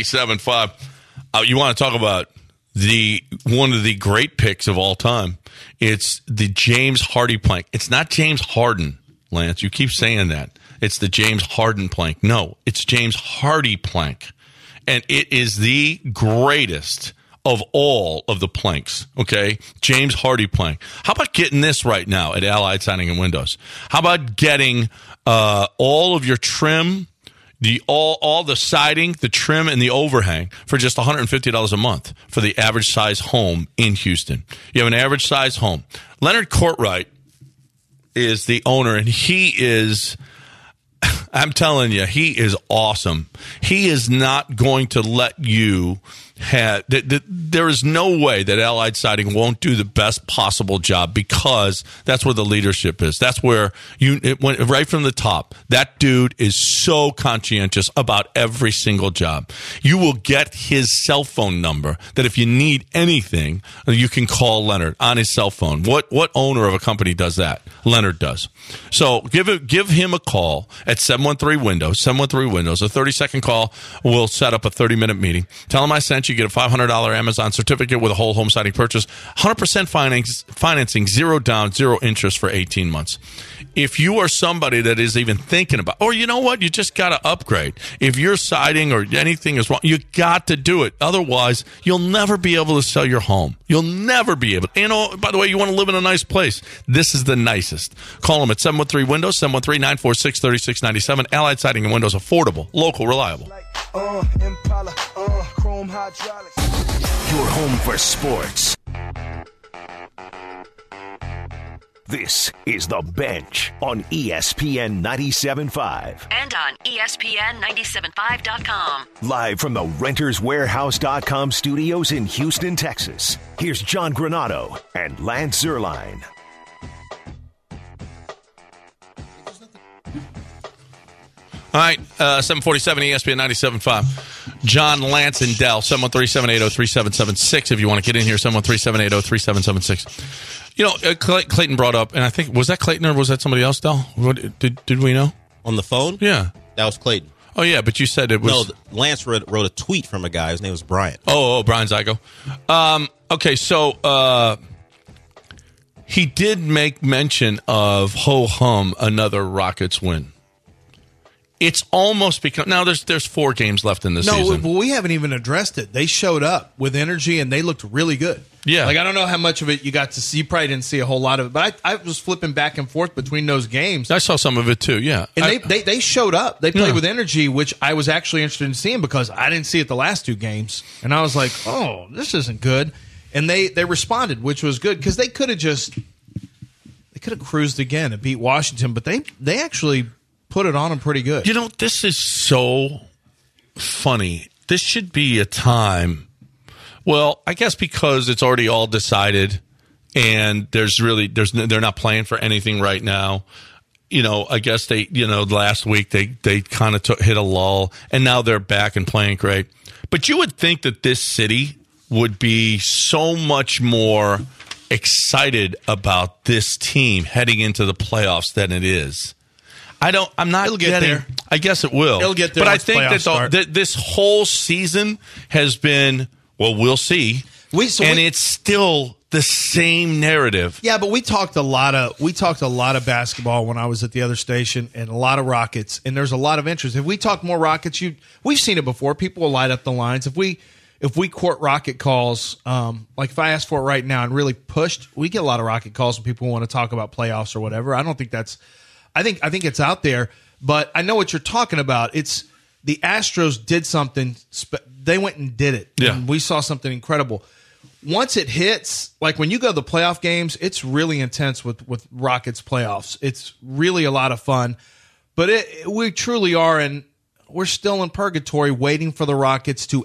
97.5. You want to talk about one of the great picks of all time? It's the James Hardy plank. It's not James Harden, Lance. You keep saying that. It's the James Harden plank. No, it's James Hardy plank, and it is the greatest of all of the planks, okay? James Hardy plank. How about getting this right now at Allied Siding and Windows? How about getting all of your trim, all the siding, the trim, and the overhang for just $150 a month for the average size home in Houston? You have an average size home. Leonard Courtwright is the owner, and he is... I'm telling you, he is awesome. He is not going to let you have... There is no way that Allied Siding won't do the best possible job because that's where the leadership is. That's where it went right from the top. That dude is so conscientious about every single job. You will get his cell phone number that if you need anything, you can call Leonard on his cell phone. What owner of a company does that? Leonard does. So give him a call at 713-WINDOWS, 713-WINDOWS. A 30-second call. We'll set up a 30-minute meeting. Tell him I sent you. Get a $500 Amazon certificate with a whole home siding purchase. 100% financing, 0 down, 0 interest for 18 months. If you are somebody that is even thinking about, or you know what, you just got to upgrade. If your siding or anything is wrong, you got to do it. Otherwise, you'll never be able to sell your home. You'll never be able to. By the way, you want to live in a nice place. This is the nicest. Call them at 713-WINDOWS, 713-946-3697. Allied Siding and Windows, affordable, local, reliable. Impala, chrome hydraulics. Your home for sports. This is The Bench on ESPN 97.5. And on ESPN975.com. Live from the RentersWarehouse.com studios in Houston, Texas. Here's John Granado and Lance Zierlein. All right, 747 ESPN 97.5. John, Lance, and Dell, 713-780-3776. If you want to get in here, 713-780-3776. You know, Clayton brought up, and I think, was that Clayton or was that somebody else, Dell? What, did we know? On the phone? Yeah. That was Clayton. Oh, yeah, but you said it was... No, Lance wrote a tweet from a guy. His name was Brian. Oh, Brian Zygo. Okay, so he did make mention of ho-hum, another Rockets win. It's almost become now. There's 4 games left in the season. No, we haven't even addressed it. They showed up with energy and they looked really good. Yeah, like I don't know how much of it you got to see. You probably didn't see a whole lot of it, but I was flipping back and forth between those games. I saw some of it too. Yeah, and they showed up. They played with energy, which I was actually interested in seeing because I didn't see it the last 2 games, and I was like, oh, this isn't good. And they responded, which was good because they could have cruised again and beat Washington, but they actually put it on them pretty good. You know, this is so funny. This should be a time. Well, I guess because it's already all decided, and they're not playing for anything right now. You know, I guess last week they kind of hit a lull, and now they're back and playing great. But you would think that this city would be so much more excited about this team heading into the playoffs than it is. I'm not. It'll get there. I guess it will. It'll get there. But I think that this whole season has been. Well, we'll see. It's still the same narrative. Yeah, but we talked a lot of basketball when I was at the other station, and a lot of Rockets, and there's a lot of interest. If we talk more Rockets, we've seen it before. People will light up the lines. If we court Rocket calls, like if I ask for it right now and really pushed, we get a lot of Rocket calls when people want to talk about playoffs or whatever. I don't think that's. I think it's out there, but I know what you're talking about. It's the Astros did something. They went and did it. Yeah. And we saw something incredible. Once it hits, like when you go to the playoff games, it's really intense with Rockets playoffs. It's really a lot of fun, but we truly are, and we're still in purgatory waiting for the Rockets to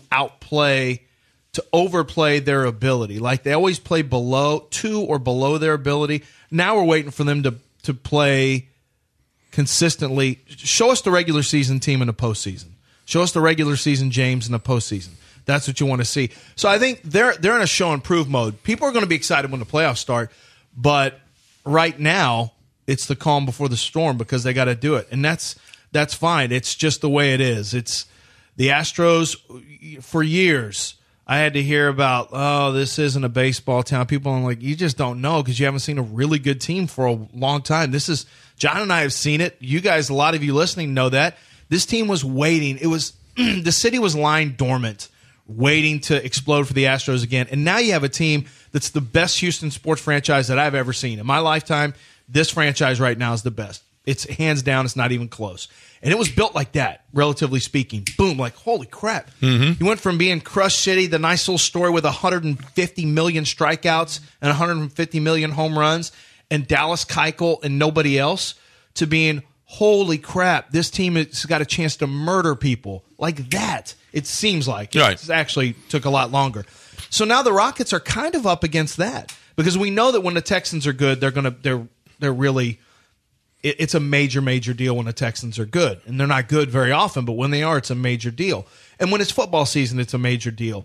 overplay their ability. Like they always play to or below their ability. Now we're waiting for them to play consistently. Show us the regular season team in the postseason. Show us the regular season James in the postseason. That's what you want to see. So I think they're in a show and prove mode. People are going to be excited when the playoffs start, but right now it's the calm before the storm because they got to do it, and that's fine. It's just the way it is. It's the Astros. For years, I had to hear about, oh, this isn't a baseball town. People are like, you just don't know because you haven't seen a really good team for a long time. John and I have seen it. You guys, a lot of you listening know that. This team was waiting. It was the city was lying dormant, waiting to explode for the Astros again. And now you have a team that's the best Houston sports franchise that I've ever seen. In my lifetime, this franchise right now is the best. It's hands down. It's not even close. And it was built like that, relatively speaking. Boom, like, holy crap. Mm-hmm. You went from being Crush City, the nice little story with 150 million strikeouts and 150 million home runs, and Dallas Keuchel and nobody else, to being, holy crap, this team has got a chance to murder people like that. It seems like it actually took a lot longer. So now the Rockets are kind of up against that because we know that when the Texans are good, they're really. It's a major, major deal when the Texans are good, and they're not good very often. But when they are, it's a major deal. And when it's football season, it's a major deal.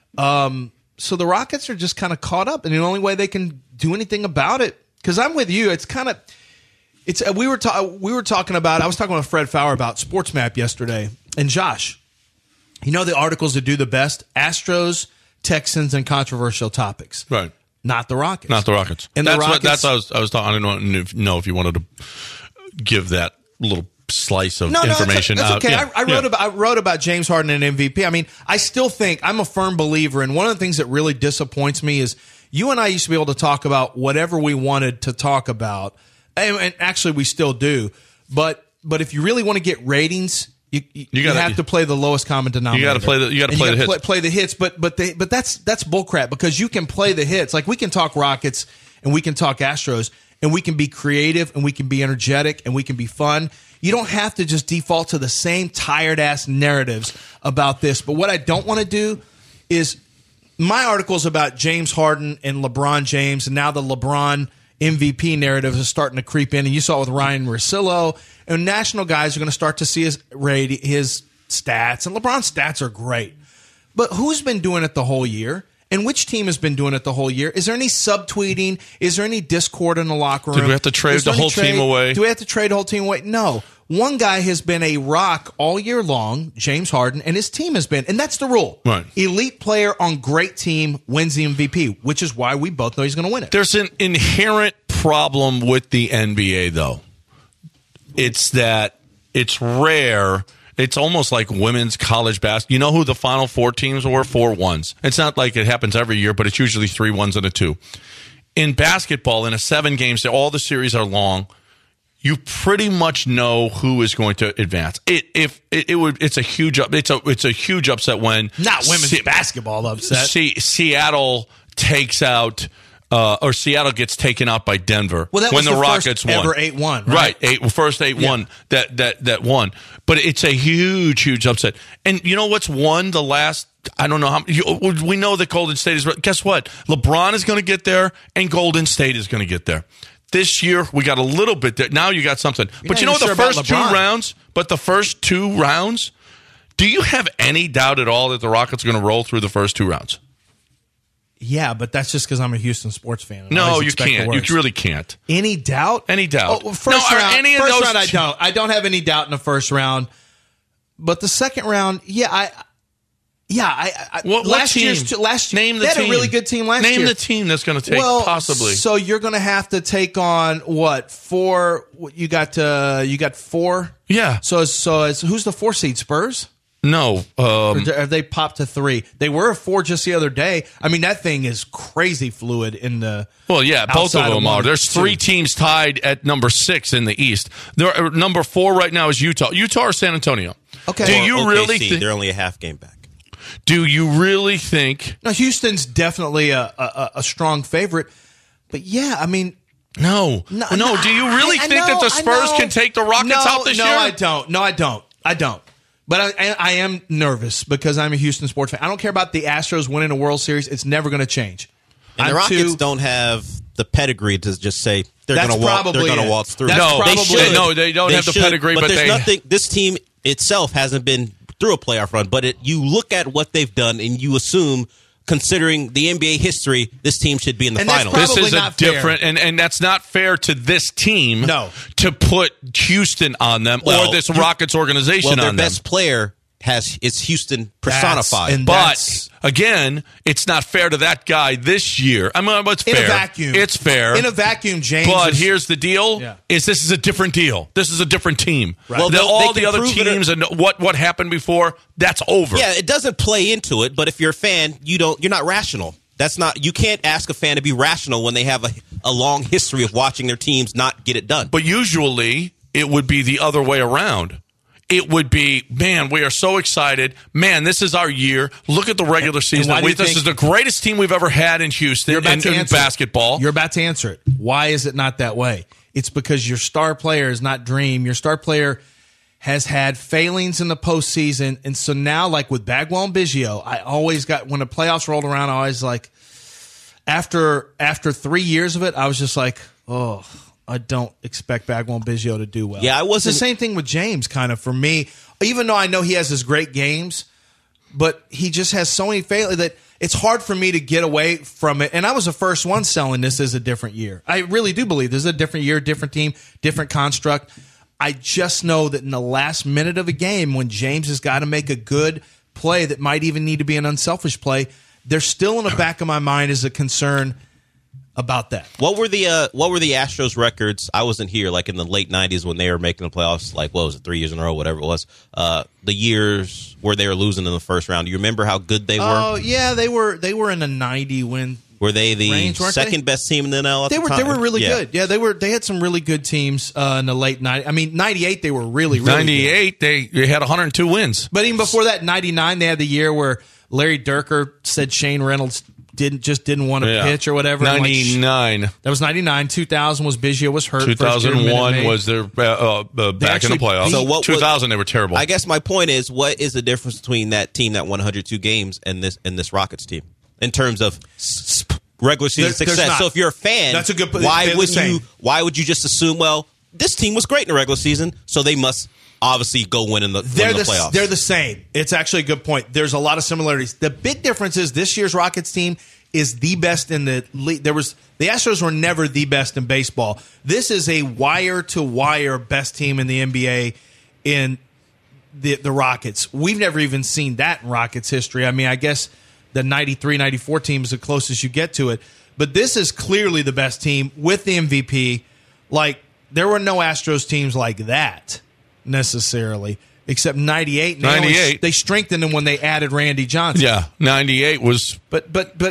So the Rockets are just kind of caught up, and the only way they can do anything about it, because I'm with you, it's kind of. We were talking about. I was talking with Fred Fowler about SportsMap yesterday, and Josh. You know the articles that do the best? Astros, Texans, and controversial topics. Right. Not the Rockets. Not the Rockets. And I was talking. I didn't know if you wanted to give that little slice of information. That's okay. Yeah. I wrote about James Harden and MVP. I mean, I still think I'm a firm believer, and one of the things that really disappoints me is you and I used to be able to talk about whatever we wanted to talk about, and actually we still do. But if you really want to get ratings, you have to play the lowest common denominator. You got to play the hits. Play the hits, but that's bullcrap because you can play the hits. Like we can talk Rockets and we can talk Astros and we can be creative and we can be energetic and we can be fun. You don't have to just default to the same tired ass narratives about this. But what I don't want to do is my articles about James Harden and LeBron James, and now the LeBron MVP narrative is starting to creep in, and you saw it with Ryan Russillo. And national guys are going to start to see his stats, and LeBron's stats are great. But who's been doing it the whole year? And which team has been doing it the whole year? Is there any subtweeting? Is there any discord in the locker room? Did we have to trade the whole team away? Do we have to trade the whole team away? No. one guy has been a rock all year long, James Harden, and his team has been. And that's the rule. Right. Elite player on great team wins the MVP, which is why we both know he's going to win it. There's an inherent problem with the NBA, though. It's that it's rare. It's almost like women's college basketball. You know who the Final Four teams were? 4 1s. It's not like it happens every year, but it's usually 3 1s and a 2. In basketball, in a 7-game series, all the series are long. You pretty much know who is going to advance. It's a huge upset when not women's basketball upset. Seattle takes out. Or Seattle gets taken out by Denver when the Rockets won. Ever 8-1, right? First 8-1 that won. But it's a huge upset. And you know what's won the last? I don't know how. We know that Golden State is. Guess what? LeBron is going to get there, and Golden State is going to get there. This year we got a little bit there. Now you got something. But you know the first 2 rounds. But the first 2 rounds. Do you have any doubt at all that the Rockets are going to roll through the first 2 rounds? Yeah, but that's just because I'm a Houston sports fan. No, you can't. You really can't. Any doubt? Any doubt? Oh, first round, I don't. I don't have any doubt in the first round. But the second round, last year, name the they had team. A really good team last year. Name the team that's going to take possibly. So you're going to have to take on what 4? You got 4. Yeah. So who's the 4 seed? Spurs. No. Or have they popped to 3? They were a 4 just the other day. I mean, that thing is crazy fluid in the. Well, yeah, both of them are. There's 3 teams tied at number 6 in the East. Number 4 right now is Utah. Utah or San Antonio. Okay. Do you really think they're only a half game back? Do you really think? No, Houston's definitely a strong favorite. But yeah, I mean. No. Do you really think that the Spurs can take the Rockets out this year? No, I don't. But I am nervous because I'm a Houston sports fan. I don't care about the Astros winning a World Series. It's never going to change. And the Rockets don't have the pedigree to just say they're going to waltz through. They don't have the pedigree. But there's nothing. This team itself hasn't been through a playoff run. But you look at what they've done, and you assume, considering the NBA history, this team should be in the finals. This is a different, and that's not fair to this team. No. To put Houston on them or this Rockets organization on them. Their best player is Houston personified. But again, it's not fair to that guy this year. I mean, it's fair. In a vacuum. It's fair. In a vacuum, James. But here's the deal: this is a different deal. This is a different team. Right. Well, all the other teams and what happened before, that's over. Yeah, it doesn't play into it. But if you're a fan, you're not rational. That's not. You can't ask a fan to be rational when they have a long history of watching their teams not get it done. But usually, it would be the other way around. It would be, man, we are so excited. Man, this is our year. Look at the regular season. This is the greatest team we've ever had in Houston in basketball. You're about to answer it. Why is it not that way? It's because your star player is not Dream. Your star player has had failings in the postseason. And so now, like with Bagwell and Biggio, I always got, when the playoffs rolled around, I always like, after 3 years of it, I was just like, oh, I don't expect Bagwell and Biggio to do well. Yeah, It's the same thing with James, kind of, for me. Even though I know he has his great games, but he just has so many failures that it's hard for me to get away from it. And I was the first one selling this as a different year. I really do believe this is a different year, different team, different construct. I just know that in the last minute of a game, when James has got to make a good play that might even need to be an unselfish play, there's still in the back of my mind is a concern about that. What were the Astros records? I wasn't here, like in the late '90s when they were making the playoffs. Like, what was it, 3 years in a row, whatever it was? The years where they were losing in the first round. Do you remember how good they were? Oh yeah, they were in a 90 win. Were they the range, second best team in the NL? They were really good. Yeah, they had some really good teams in the late 90s. I mean, 98 they were really 98 good. They had 102 wins. But even before that, 99 they had the year where Larry Dierker said Shane Reynolds didn't want to pitch or whatever. 99. That was 99. 2000 was Biggio was hurt. 2001 was their back in the playoffs. So 2000 they were terrible. I guess my point is, what is the difference between that team that won 102 games and this Rockets team in terms of regular season success? So if you're a fan, that's a good. Why would you just assume, well, this team was great in the regular season, so they must obviously go win in the playoffs? They're the same. It's actually a good point. There's a lot of similarities. The big difference is this year's Rockets team is the best in the league. The Astros were never the best in baseball. This is a wire-to-wire best team in the NBA in the Rockets. We've never even seen that in Rockets history. I mean, I guess the 93-94 team is the closest you get to it. But this is clearly the best team with the MVP. Like, there were no Astros teams like that necessarily, except 98. 98. They strengthened them when they added Randy Johnson. Yeah, 98 was but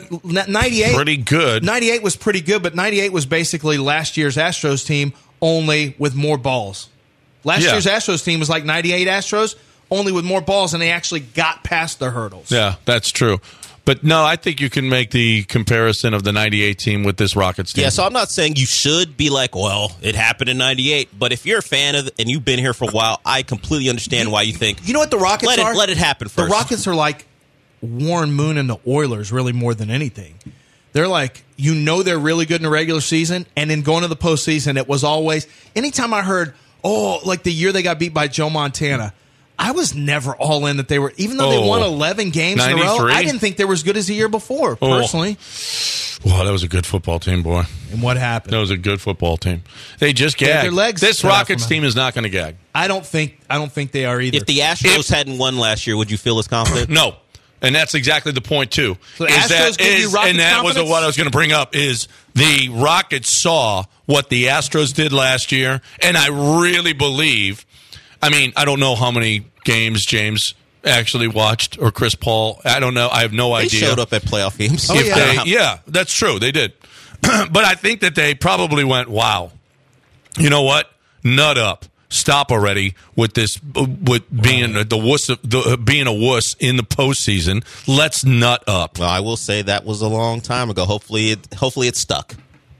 98 pretty good. 98 was pretty good, but 98 was basically last year's Astros team only with more balls. Last year's Astros team was like 98 Astros, only with more balls, and they actually got past the hurdles. Yeah, that's true. But no, I think you can make the comparison of the 98 team with this Rockets team. Yeah, so I'm not saying you should be like, well, it happened in 98. But if you're a fan of and you've been here for a while, I completely understand why you think. You know what the Rockets are? Let it happen first. The Rockets are like Warren Moon and the Oilers, really, more than anything. They're like, they're really good in the regular season, and then going to the postseason, it was always, anytime I heard, like the year they got beat by Joe Montana, I was never all in that they were, even though they won 11 games 93? In a row, I didn't think they were as good as the year before, personally. Wow, that was a good football team, boy. And what happened? That was a good football team. They just gagged. Their legs this Rockets team is not going to gag. I don't think they are either. If the Astros hadn't won last year, would you feel as confident? No. And that's exactly the point, too. So that was what I was going to bring up, is the Rockets saw what the Astros did last year, and I really believe, I mean, I don't know how many games James actually watched, or Chris Paul. I don't know. I have no idea. They showed up at playoff games. Yeah, that's true. They did. But I think that they probably went, wow, you know what? Nut up. Stop already with this, with being being a wuss in the postseason. Let's nut up. Well, I will say that was a long time ago. Hopefully it stuck.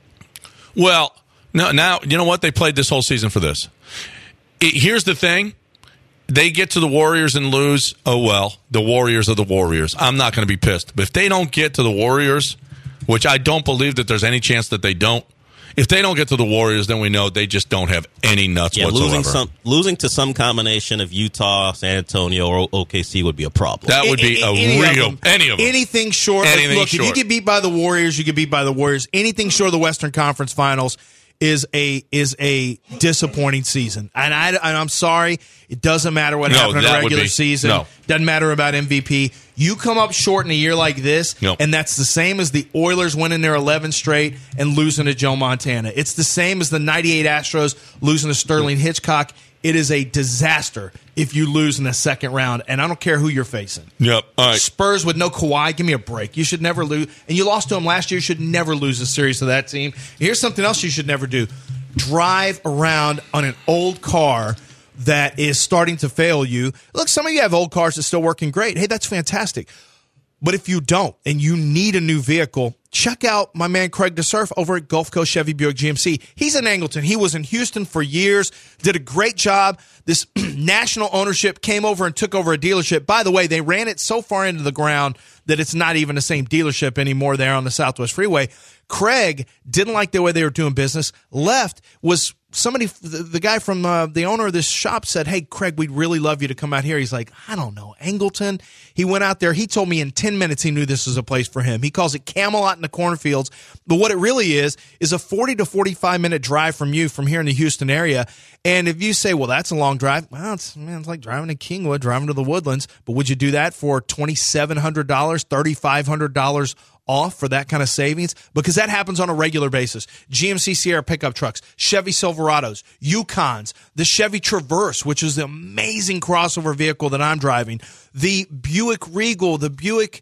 Well, no, now you know what? They played this whole season for this. Here's the thing. They get to the Warriors and lose. Oh, well, the Warriors are the Warriors. I'm not going to be pissed. But if they don't get to the Warriors, which I don't believe that there's any chance that they don't, if they don't get to the Warriors, then we know they just don't have any nuts whatsoever. Losing to some combination of Utah, San Antonio, or OKC would be a problem. That would be any of them. Anything short. If you get beat by the Warriors, you get beat by the Warriors. Anything short of the Western Conference Finals is a disappointing season. And I'm sorry, it doesn't matter what happened in the regular season. No. Doesn't matter about MVP. You come up short in a year like this, and that's the same as the Oilers winning their 11 straight and losing to Joe Montana. It's the same as the 98 Astros losing to Sterling Hitchcock. It is a disaster if you lose in the second round, and I don't care who you're facing. Yep. All right. Spurs with no Kawhi, give me a break. You should never lose. And you lost to them last year. You should never lose a series to that team. Here's something else you should never do. Drive around on an old car that is starting to fail you. Look, some of you have old cars that's still working great. Hey, that's fantastic. But if you don't and you need a new vehicle, check out my man Craig DeSurf over at Gulf Coast Chevy Buick GMC. He's in Angleton. He was in Houston for years, did a great job. This national ownership came over and took over a dealership. By the way, they ran it so far into the ground that it's not even the same dealership anymore there on the Southwest Freeway. Craig didn't like the way they were doing business, left, was somebody, the guy from the owner of this shop said, hey, Craig, we'd really love you to come out here. He's like, I don't know, Angleton. He went out there. He told me in 10 minutes he knew this was a place for him. He calls it Camelot in the cornfields. But what it really is a 40 to 45-minute drive from you from here in the Houston area. And if you say, well, that's a long drive, well, it's like driving to Kingwood, driving to the Woodlands. But would you do that for $2,700, $3,500 off for that kind of savings? Because that happens on a regular basis. GMC Sierra pickup trucks, Chevy Silverados, Yukons, the Chevy Traverse, which is the amazing crossover vehicle that I'm driving, the Buick Regal, the Buick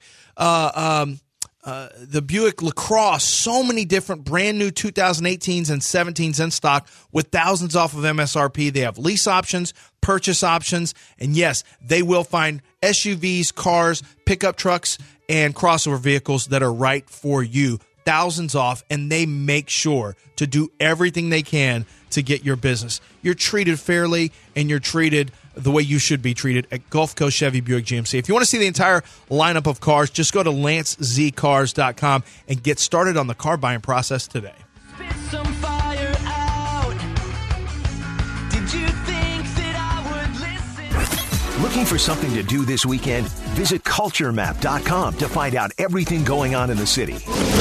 LaCrosse, so many different brand new 2018s and 17s in stock with thousands off of MSRP. They have lease options, purchase options, and yes, they will find SUVs, cars, pickup trucks, and crossover vehicles that are right for you. Thousands off, and they make sure to do everything they can to get your business. You're treated fairly, and you're treated the way you should be treated at Gulf Coast Chevy Buick GMC. If you want to see the entire lineup of cars, just go to LanceZCars.com and get started on the car buying process today. Spit some fire out. Did you think that I would listen? Looking for something to do this weekend? Visit culturemap.com to find out everything going on in the city.